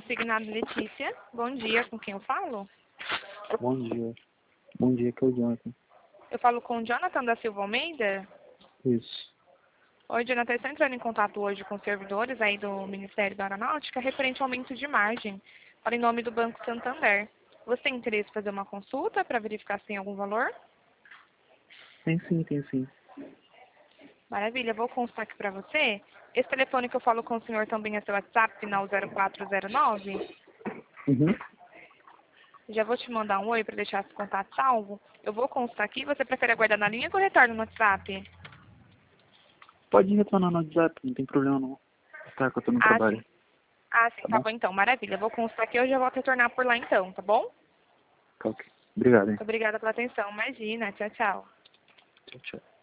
consignado Letícia. Bom dia, com quem eu falo? Bom dia. Bom dia, que é o Jonathan. Eu falo com o Jonathan da Silva Almeida. Isso. Oi, Jonathan, eu estou entrando em contato hoje com os servidores aí do Ministério da Aeronáutica referente ao aumento de margem para em nome do Banco Santander. Você tem interesse em fazer uma consulta para verificar se tem algum valor? Tem sim. Maravilha, vou constar aqui para você. Esse telefone que eu falo com o senhor também é seu WhatsApp, final 0409? Uhum. Já vou te mandar um oi para deixar esse contato salvo. Eu vou constar aqui. Você prefere aguardar na linha ou retorno no WhatsApp? Pode retornar no WhatsApp, não tem problema não. Tá, que eu tô no Ah, sim. trabalho, Ah, sim, tá tá bom? bom então. Maravilha. Vou constar aqui. Eu já volto a retornar por lá então, tá bom? Tá ok. Obrigado, hein. Muito obrigada pela atenção. Imagina. Tchau, tchau. Tchau, tchau.